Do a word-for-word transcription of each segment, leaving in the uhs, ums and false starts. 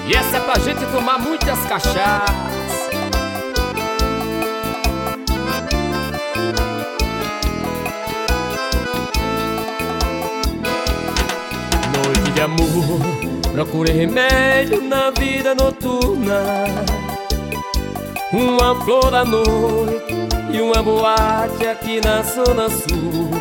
E essa é pra gente tomar muitas cachaças. Noite de amor, procurei remédio na vida noturna. Uma flor da noite e uma boate aqui na zona sul.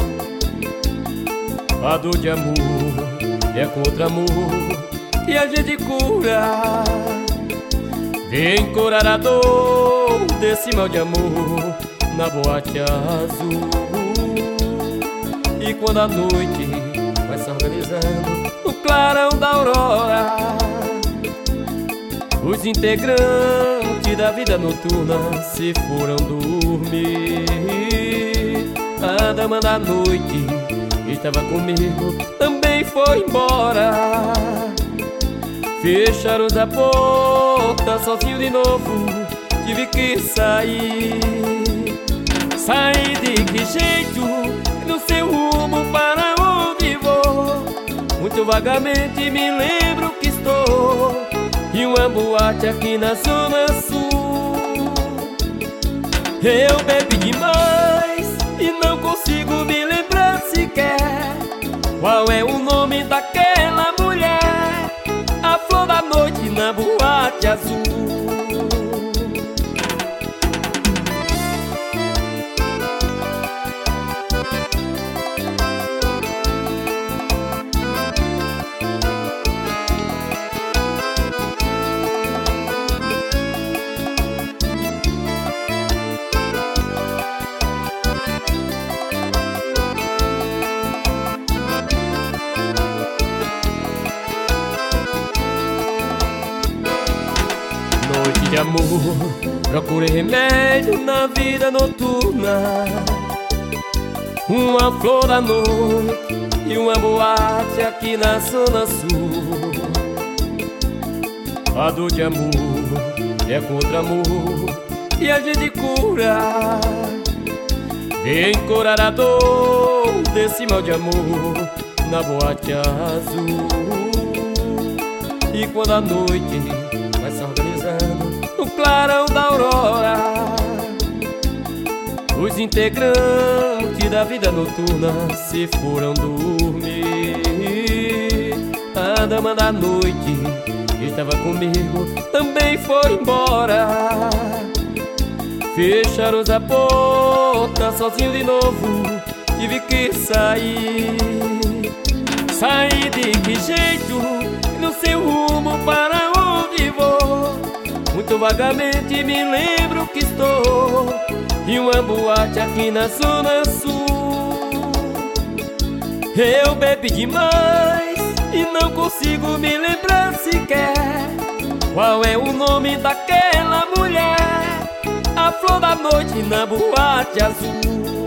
A dor de amor é contra amor e a gente cura. Vem curar a dor desse mal de amor na boate azul. E quando a noite vai se organizando no clarão da aurora, os integrantes da vida noturna se foram dormir. A dama da noite que estava comigo também foi embora. Fecharam a porta, sozinho de novo tive que sair. Saí de que jeito? Não sei o rumo para onde vou. Muito vagamente me lembro que estou em uma boate aqui na zona sul. Eu bebi demais e não consigo me lembrar sequer qual é o nome daquela mulher. A flor da noite na boate azul. Noite de amor, procurei remédio na vida noturna. Uma flor da noite e uma boate aqui na zona sul. A dor de amor é contra amor e a gente cura. Vem curar a dor desse mal de amor na boate azul. E quando a noite vai se organizando no clarão da aurora, os integrantes da vida noturna se foram dormir. A dama da noite que estava comigo também foi embora. Fecharam a porta, sozinho de novo tive que sair. Saí de que jeito? Não sei o rumo para onde vou. Muito vagamente me lembro que estou em uma boate aqui na zona sul. Eu bebi demais e não consigo me lembrar sequer qual é o nome daquela mulher. A flor da noite na boate azul.